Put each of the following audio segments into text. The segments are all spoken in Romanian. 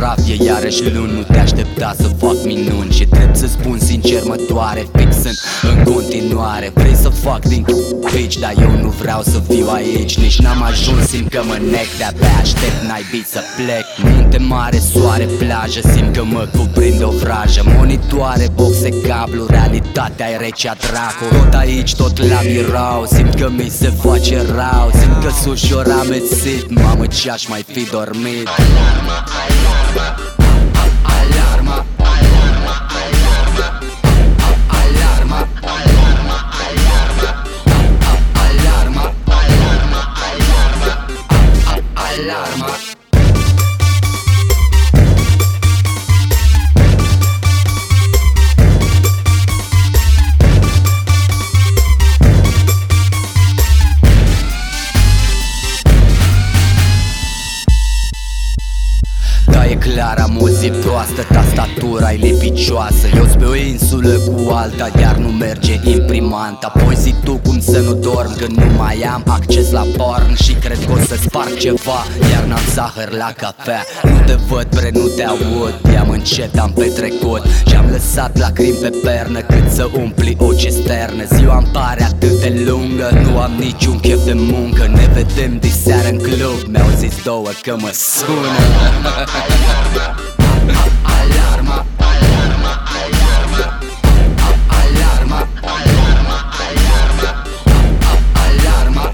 prafie, iarăși luni. Nu te aștepta să fac minuni și trebuie să spun sincer, mă doare fixând în continuare. Vrei să fac din bitch, dar eu nu vreau să fiu aici. Nici n-am ajuns, simt că mă nec, de-abia aștept naibii să plec. Munte mare, soare, plajă, simt că mă cuprinde o vrajă. Monitoare, boxe, cablu, realitatea e recea dracu. Tot aici, tot la birou, simt că mi se face rău. Simt că ușor amețit, mamă ce-aș mai fi dormit. Alarma, alarma, alarma, alarma, alarma, alarma, alarma, alarma, alarma. Da, e clar, am o zi proastă, tastatura e lipicioasă. Eu pe o insulă cu alta, iar nu merge imprimanta. Apoi zi tu cum să nu dorm, că nu mai am acces la porn. Și cred că o să sparg ceva, iar n-am zahăr la cafea. Nu te văd, bre, nu te aud, i-am încet, am petrecut și am lăsat lacrimi pe pernă, cât să umpli o cisternă. Ziua-mi pare atât de lungă, nu am niciun chef de muncă. Ne vedem diseară în club, mi-au zis două că mă sună. Alarma, alarma, alarma, alarma, alarma, alarma,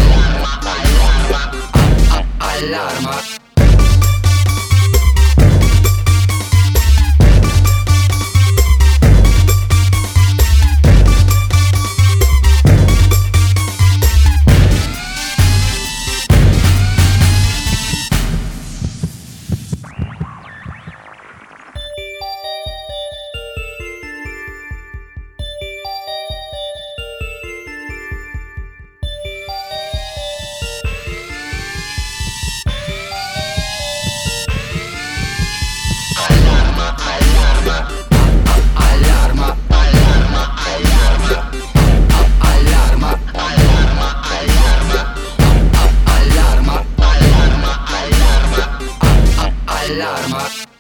alarma, alarma. Alarma.